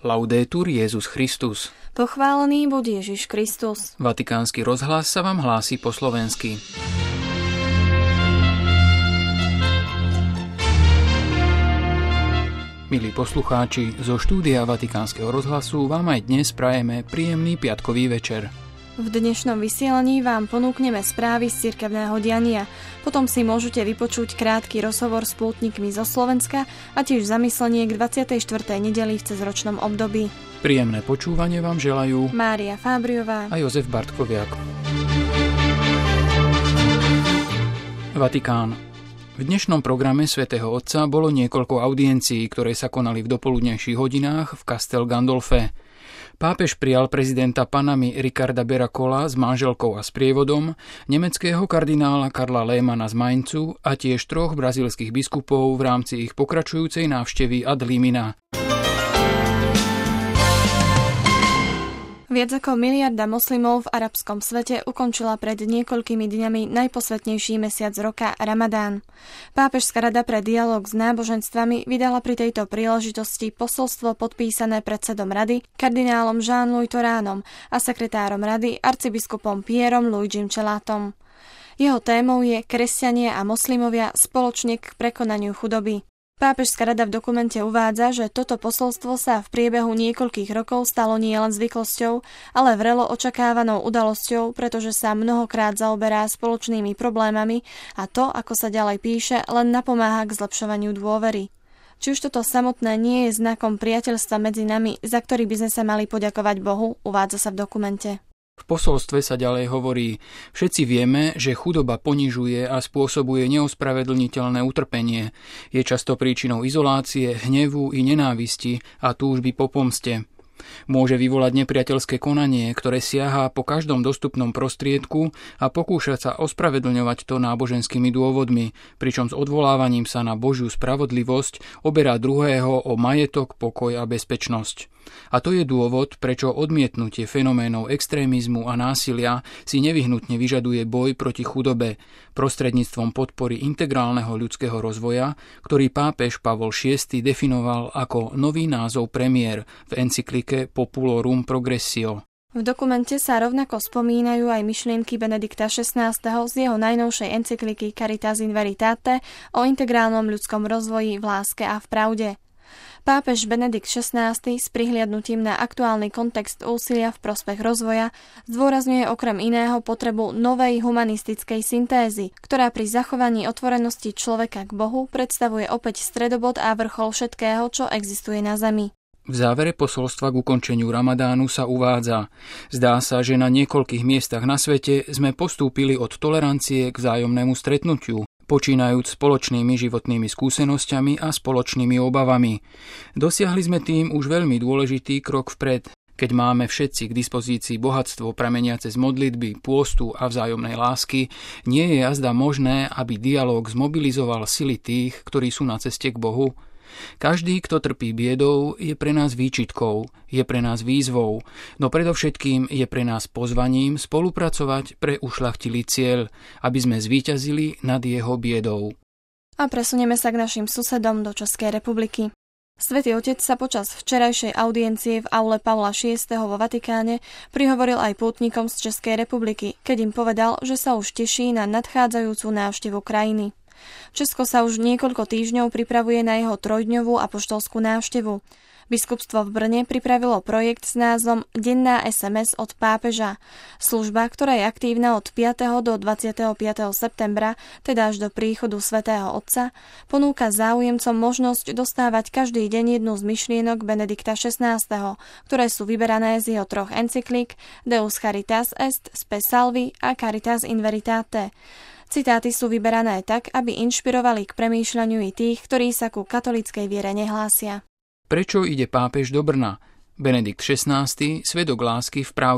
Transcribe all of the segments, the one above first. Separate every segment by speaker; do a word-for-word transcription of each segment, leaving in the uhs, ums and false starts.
Speaker 1: Laudetur Jesus Christus.
Speaker 2: Pochválený buď Ježiš Kristus.
Speaker 1: Vatikánsky rozhlas sa vám hlási po slovensky. Milí poslucháči, zo štúdia Vatikánskeho rozhlasu vám aj dnes prajeme príjemný piatkový večer.
Speaker 2: V dnešnom vysielaní vám ponúkneme správy z cirkevného diania. Potom si môžete vypočuť krátky rozhovor s pútnikmi zo Slovenska a tiež zamyslenie k dvadsiatej štvrtej nedeli v cezročnom období.
Speaker 1: Príjemné počúvanie vám želajú
Speaker 2: Mária Fábriová
Speaker 1: a Jozef Bartkoviak. Vatikán. V dnešnom programe svätého Otca bolo niekoľko audiencií, ktoré sa konali v dopoludnejších hodinách v Castel Gandolfe. Pápež prijal prezidenta Panamy Ricarda Beracola s manželkou a sprievodom, nemeckého kardinála Karla Lehmana z Mainzu a tiež troch brazílskych biskupov v rámci ich pokračujúcej návštevy ad limina.
Speaker 2: Viac ako miliarda moslimov v arabskom svete ukončila pred niekoľkými dňami najposvätnejší mesiac roka Ramadán. Pápežská rada pre dialóg s náboženstvami vydala pri tejto príležitosti posolstvo podpísané predsedom rady kardinálom Jean-Louis Thoránom a sekretárom rady arcibiskupom Pierom Luigim Celatom. Jeho témou je kresťania a moslimovia spoločne k prekonaniu chudoby. Pápežská rada v dokumente uvádza, že toto posolstvo sa v priebehu niekoľkých rokov stalo nielen zvyklosťou, ale vrelo očakávanou udalosťou, pretože sa mnohokrát zaoberá spoločnými problémami a to, ako sa ďalej píše, len napomáha k zlepšovaniu dôvery. Či už toto samotné nie je znakom priateľstva medzi nami, za ktorý by sme sa mali poďakovať Bohu, uvádza sa v dokumente.
Speaker 1: V posolstve sa ďalej hovorí: všetci vieme, že chudoba ponižuje a spôsobuje neospravedlniteľné utrpenie. Je často príčinou izolácie, hnevu i nenávisti a túžby po pomste. Môže vyvolať nepriateľské konanie, ktoré siahá po každom dostupnom prostriedku a pokúša sa ospravedlňovať to náboženskými dôvodmi, pričom s odvolávaním sa na Božiu spravodlivosť oberá druhého o majetok, pokoj a bezpečnosť. A to je dôvod, prečo odmietnutie fenoménov extrémizmu a násilia si nevyhnutne vyžaduje boj proti chudobe prostredníctvom podpory integrálneho ľudského rozvoja, ktorý pápež Pavol šiesty definoval ako nový názov premiér v encyklike Populorum Progressio.
Speaker 2: V dokumente sa rovnako spomínajú aj myšlienky Benedikta šestnásteho z jeho najnovšej encykliky Caritas in Veritate o integrálnom ľudskom rozvoji v láske a v pravde. Pápež Benedikt šestnásty s prihliadnutím na aktuálny kontext úsilia v prospech rozvoja zdôrazňuje okrem iného potrebu novej humanistickej syntézy, ktorá pri zachovaní otvorenosti človeka k Bohu predstavuje opäť stredobod a vrchol všetkého, čo existuje na zemi.
Speaker 1: V závere posolstva k ukončeniu Ramadánu sa uvádza: zdá sa, že na niekoľkých miestach na svete sme postúpili od tolerancie k vzájomnému stretnutiu, počínajúc spoločnými životnými skúsenosťami a spoločnými obavami. Dosiahli sme tým už veľmi dôležitý krok vpred, keď máme všetci k dispozícii bohatstvo prameniace z modlitby, pôstu a vzájomnej lásky. Nie je azda možné, aby dialóg zmobilizoval sily tých, ktorí sú na ceste k Bohu. Každý, kto trpí biedou, je pre nás výčitkou, je pre nás výzvou, no predovšetkým je pre nás pozvaním spolupracovať pre ušľachtilý cieľ, aby sme zvíťazili nad jeho biedou.
Speaker 2: A presunieme sa k našim susedom do Českej republiky. Svätý Otec sa počas včerajšej audiencie v aule Pavla šiesteho vo Vatikáne prihovoril aj pútnikom z Českej republiky, keď im povedal, že sa už teší na nadchádzajúcu návštevu krajiny. Česko sa už niekoľko týždňov pripravuje na jeho trojdňovú apoštolskú návštevu. Biskupstvo v Brne pripravilo projekt s názvom Denná es em es od pápeža. Služba, ktorá je aktívna od piateho do dvadsiateho piateho septembra, teda až do príchodu svätého Otca, ponúka záujemcom možnosť dostávať každý deň jednu z myšlienok Benedikta šestnásteho, ktoré sú vyberané z jeho troch encyklík Deus Caritas Est, Spe Salvi a Caritas in Veritate. Citáty sú vyberané tak, aby inšpirovali k premýšľaniu i tých, ktorí sa ku katolíckej viere nehlásia.
Speaker 1: Prečo ide pápež do Brna? Benedikt šestnásty, svedok lásky v pravde.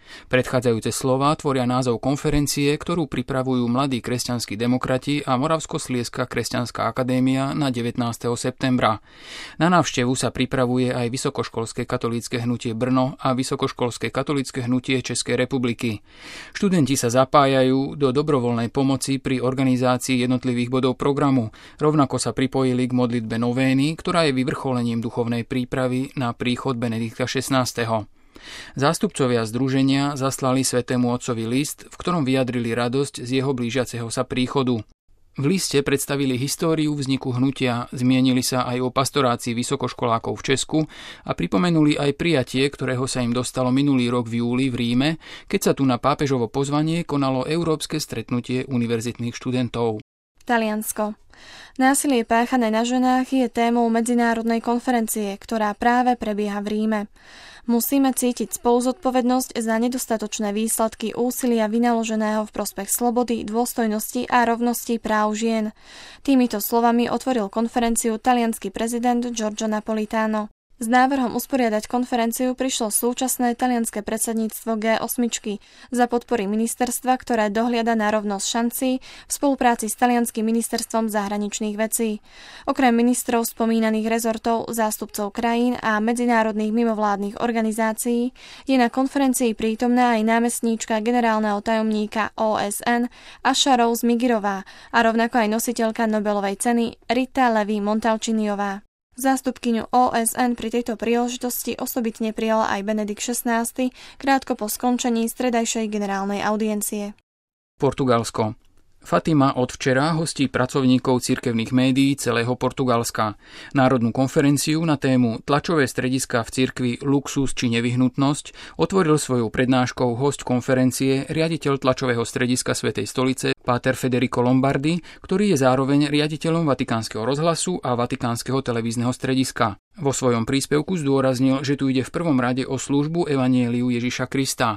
Speaker 1: Predchádzajúce slová tvoria názov konferencie, ktorú pripravujú Mladí kresťanskí demokrati a Moravskoslieska kresťanská akadémia na devätnásteho septembra. Na návštevu sa pripravuje aj Vysokoškolské katolícke hnutie Brno a Vysokoškolské katolícke hnutie Českej republiky. Študenti sa zapájajú do dobrovoľnej pomoci pri organizácii jednotlivých bodov programu. Rovnako sa pripojili k modlitbe novény, ktorá je vyvrcholením duchovnej prípravy na príchod Benedikta šestnásteho. Zástupcovia združenia zaslali svätému otcovi list, v ktorom vyjadrili radosť z jeho blížiaceho sa príchodu. V liste predstavili históriu vzniku hnutia, zmienili sa aj o pastorácii vysokoškolákov v Česku a pripomenuli aj prijatie, ktorého sa im dostalo minulý rok v júli v Ríme, keď sa tu na pápežovo pozvanie konalo Európske stretnutie univerzitných študentov.
Speaker 2: Taliansko. Násilie páchané na ženách je témou medzinárodnej konferencie, ktorá práve prebieha v Ríme. Musíme cítiť spoluzodpovednosť za nedostatočné výsledky úsilia vynaloženého v prospech slobody, dôstojnosti a rovnosti práv žien. Týmito slovami otvoril konferenciu taliansky prezident Giorgio Napolitano. S návrhom usporiadať konferenciu prišlo súčasné talianske predsedníctvo gé osem za podpory ministerstva, ktoré dohliada na rovnosť šancí v spolupráci s talianskym ministerstvom zahraničných vecí. Okrem ministrov spomínaných rezortov, zástupcov krajín a medzinárodných mimovládnych organizácií je na konferencii prítomná aj námestníčka generálneho tajomníka ó es en Asha Rose Migirová a rovnako aj nositeľka Nobelovej ceny Rita Levi Montalciniová. Zástupkyňu ó es en pri tejto príležitosti osobitne prijala aj Benedikt šestnásty krátko po skončení stredajšej generálnej audiencie.
Speaker 1: Portugalsko. Fatima od včera hostí pracovníkov cirkevných médií celého Portugalska. Národnú konferenciu na tému Tlačové strediská v cirkvi luxus či nevyhnutnosť otvoril svojou prednáškou hosť konferencie riaditeľ tlačového strediska Svätej stolice páter Federico Lombardi, ktorý je zároveň riaditeľom Vatikánskeho rozhlasu a Vatikánskeho televízneho strediska. Vo svojom príspevku zdôraznil, že tu ide v prvom rade o službu evanjeliu Ježiša Krista.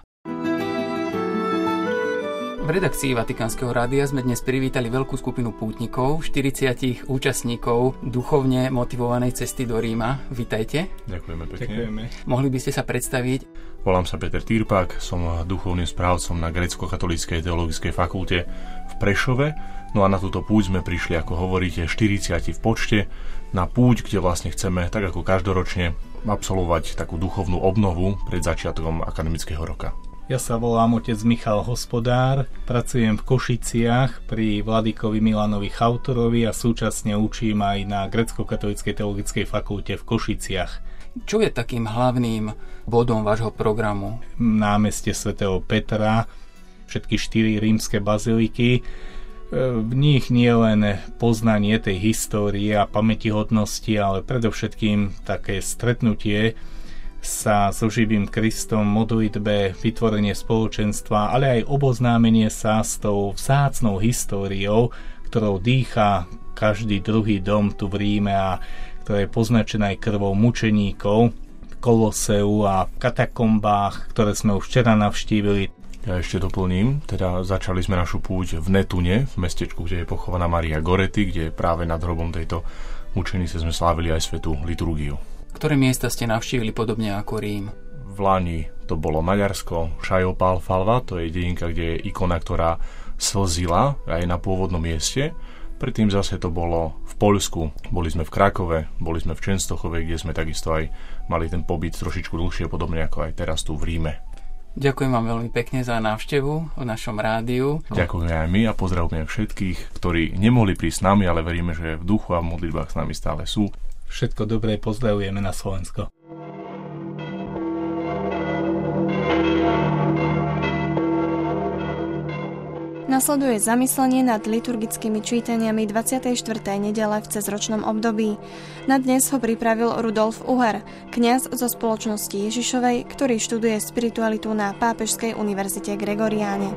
Speaker 1: V redakcii Vatikánskeho rádia sme dnes privítali veľkú skupinu pútnikov, štyridsať účastníkov duchovne motivovanej cesty do Ríma. Vitajte.
Speaker 3: Ďakujeme pekne.
Speaker 4: Ďakujeme.
Speaker 1: Mohli by ste sa predstaviť?
Speaker 3: Volám sa Peter Týrpak, som duchovným správcom na Grécko-katolíckej teologickej fakulte v Prešove. No a na túto púť sme prišli, ako hovoríte, štyridsať v počte, na púť, kde vlastne chceme, tak ako každoročne, absolvovať takú duchovnú obnovu pred začiatkom akademického roka.
Speaker 4: Ja sa volám otec Michal Hospodár, pracujem v Košiciach pri vladykovi Milanovi Chautorovi a súčasne učím aj na Grécko-katolíckej teologickej fakulte v Košiciach.
Speaker 1: Čo je takým hlavným bodom vášho programu?
Speaker 4: Námestie svätého Petra, všetky štyri rímske baziliky. V nich nie len poznanie tej histórie a pamätihodnosti, ale predovšetkým také stretnutie sa so živým Kristom, modlitbe, vytvorenie spoločenstva, ale aj oboznámenie sa s tou vzácnou históriou, ktorou dýcha každý druhý dom tu v Ríme a ktorá je poznačená aj krvou mučeníkov v Koloseu a v katakombách, ktoré sme už včera navštívili.
Speaker 3: Ja ešte doplním, teda začali sme našu púť v Netune, v mestečku, kde je pochovaná Maria Goretti, kde práve nad hrobom tejto mučenice sme slávili aj svätú liturgiu.
Speaker 1: Ktoré miesta ste navštívili podobne ako Rím?
Speaker 3: V Lani to bolo Maďarsko, Šajopálfalva, to je dedinka, kde je ikona, ktorá slzila aj na pôvodnom mieste. Predtým zase to bolo v Poľsku, boli sme v Krakove, boli sme v Čenstochove, kde sme takisto aj mali ten pobyt trošičku dlhšie, podobne ako aj teraz tu v Ríme.
Speaker 1: Ďakujem vám veľmi pekne za návštevu v našom rádiu.
Speaker 3: Ďakujeme aj my a pozdravujeme všetkých, ktorí nemohli prísť s nami, ale veríme, že v duchu a v modlitbách s nami stále sú.
Speaker 4: Všetko dobré pozdravujeme na Slovensko.
Speaker 2: Nasleduje zamyslenie nad liturgickými čítaniami dvadsiatej štvrtej nedele v cezročnom období. Na dnes ho pripravil Rudolf Uher, kňaz zo spoločnosti Ježišovej, ktorý študuje spiritualitu na Pápežskej univerzite Gregoriáne.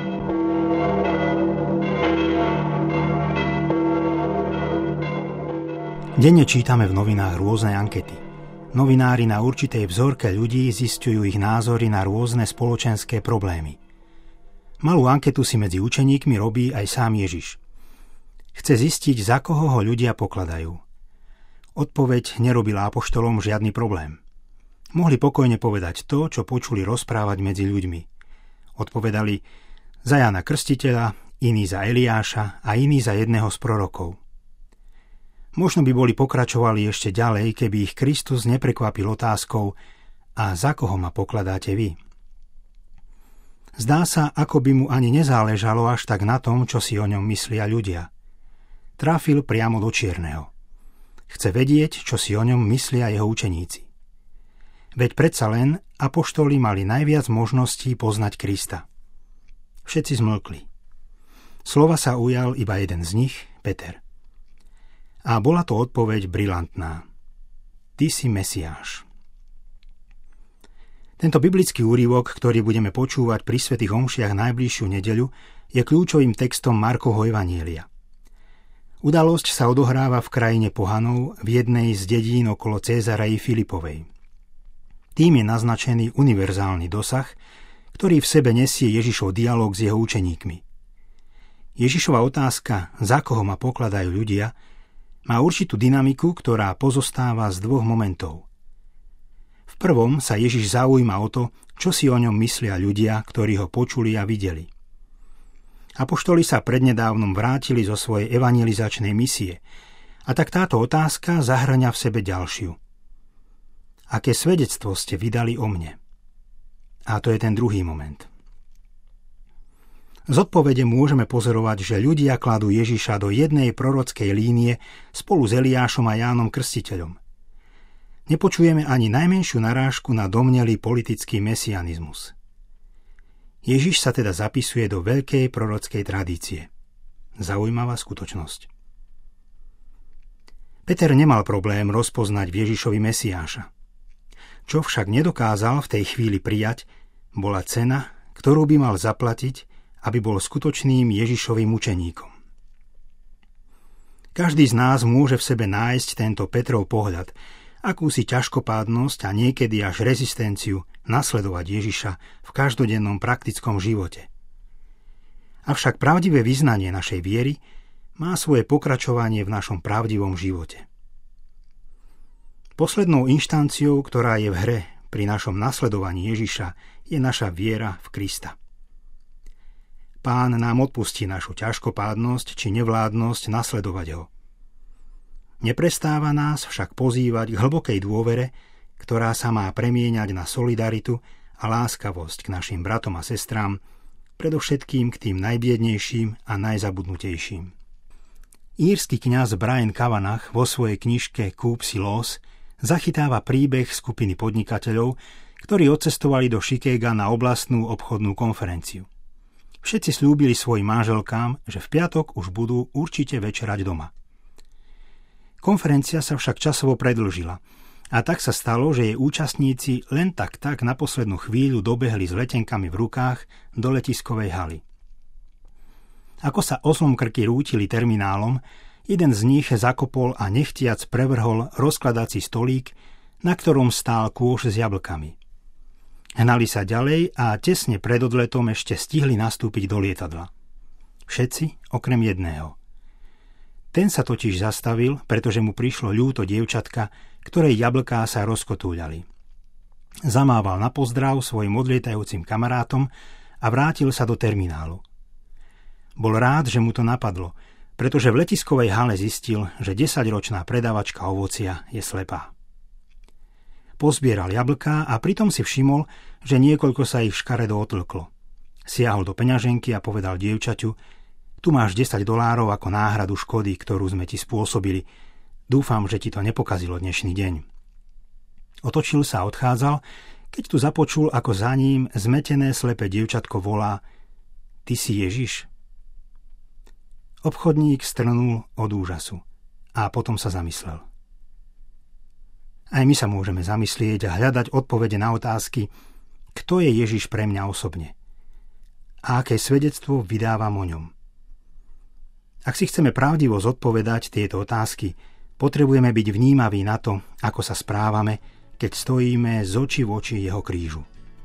Speaker 5: Denne čítame v novinách rôzne ankety. Novinári na určitej vzorke ľudí zisťujú ich názory na rôzne spoločenské problémy. Malú anketu si medzi učeníkmi robí aj sám Ježiš. Chce zistiť, za koho ho ľudia pokladajú. Odpoveď nerobila apoštolom žiadny problém. Mohli pokojne povedať to, čo počuli rozprávať medzi ľuďmi. Odpovedali za Jána Krstiteľa, iní za Eliáša a iní za jedného z prorokov. Možno by boli pokračovali ešte ďalej, keby ich Kristus neprekvapil otázkou: a za koho ma pokladáte vy? Zdá sa, ako by mu ani nezáležalo až tak na tom, čo si o ňom myslia ľudia. Trafil priamo do čierneho. Chce vedieť, čo si o ňom myslia jeho učeníci. Veď predsa len apoštoli mali najviac možností poznať Krista. Všetci zmlkli. Slova sa ujal iba jeden z nich, Peter. A bola to odpoveď brilantná. Ty si Mesiáš. Tento biblický úryvok, ktorý budeme počúvať pri svätých omšiach najbližšiu nedeľu, je kľúčovým textom Markovho evanjelia. Udalosť sa odohráva v krajine pohanov v jednej z dedín okolo Cézarei Filipovej. Tým je naznačený univerzálny dosah, ktorý v sebe nesie Ježišov dialóg s jeho učeníkmi. Ježišova otázka, za koho ma pokladajú ľudia, má určitú dynamiku, ktorá pozostáva z dvoch momentov. V prvom sa Ježiš zaujíma o to, čo si o ňom myslia ľudia, ktorí ho počuli a videli. Apoštoli sa prednedávnom vrátili zo svojej evangelizačnej misie, a tak táto otázka zahŕňa v sebe ďalšiu. Aké svedectvo ste vydali o mne? A to je ten druhý moment. Z odpovede môžeme pozorovať, že ľudia kladú Ježiša do jednej prorockej línie spolu s Eliášom a Jánom Krstiteľom. Nepočujeme ani najmenšiu narážku na domnelý politický mesianizmus. Ježiš sa teda zapisuje do veľkej prorockej tradície. Zaujímavá skutočnosť. Peter nemal problém rozpoznať v Ježišovi Mesiáša. Čo však nedokázal v tej chvíli prijať, bola cena, ktorú by mal zaplatiť, aby bol skutočným Ježišovým učeníkom. Každý z nás môže v sebe nájsť tento Petrov pohľad, akúsi ťažkopádnosť a niekedy až rezistenciu nasledovať Ježiša v každodennom praktickom živote. Avšak pravdivé vyznanie našej viery má svoje pokračovanie v našom pravdivom živote. Poslednou inštanciou, ktorá je v hre pri našom nasledovaní Ježiša, je naša viera v Krista. Pán nám odpustí našu ťažkopádnosť či nevládnosť nasledovať ho. Neprestáva nás však pozývať k hlbokej dôvere, ktorá sa má premieňať na solidaritu a láskavosť k našim bratom a sestrám, predovšetkým k tým najbiednejším a najzabudnutejším. Írsky kňaz Brian Kavanagh vo svojej knižke Kúp si los zachytáva príbeh skupiny podnikateľov, ktorí odcestovali do Chicaga na oblastnú obchodnú konferenciu. Všetci slúbili svojim manželkám, že v piatok už budú určite večerať doma. Konferencia sa však časovo predĺžila a tak sa stalo, že jej účastníci len tak tak na poslednú chvíľu dobehli s letenkami v rukách do letiskovej haly. Ako sa oslomkrky rútili terminálom, jeden z nich zakopol a nechtiac prevrhol rozkladací stolík, na ktorom stál kôš s jablkami. Hnali sa ďalej a tesne pred odletom ešte stihli nastúpiť do lietadla. Všetci okrem jedného. Ten sa totiž zastavil, pretože mu prišlo ľúto dievčatka, ktorej jablká sa rozkotúľali. Zamával na pozdrav svojim odlietajúcim kamarátom a vrátil sa do terminálu. Bol rád, že mu to napadlo, pretože v letiskovej hale zistil, že desaťročná predavačka ovocia je slepá. Pozbieral jablká a pritom si všimol, že niekoľko sa ich škaredo otlklo. Siahol do peňaženky a povedal dievčaťu: tu máš desať dolárov ako náhradu škody, ktorú sme ti spôsobili. Dúfam, že ti to nepokazilo dnešný deň. Otočil sa a odchádzal, keď tu započul, ako za ním zmetené slepé dievčatko volá: Ty si Ježiš? Obchodník strnul od úžasu a potom sa zamyslel. Aj my sa môžeme zamyslieť a hľadať odpovede na otázky, kto je Ježiš pre mňa osobne a aké svedectvo vydávam o ňom. Ak si chceme pravdivo zodpovedať tieto otázky, potrebujeme byť vnímaví na to, ako sa správame, keď stojíme z očí v oči jeho krížu.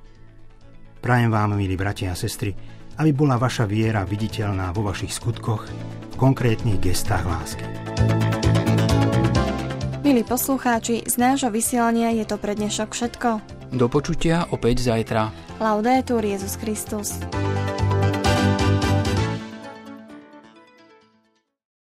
Speaker 5: Prajem vám, milí bratia a sestry, aby bola vaša viera viditeľná vo vašich skutkoch, v konkrétnych gestách lásky.
Speaker 2: Milí poslucháči, z nášho vysielania je to pre dnešok všetko.
Speaker 1: Do počutia opäť zajtra.
Speaker 2: Laudetur Jesus Christus.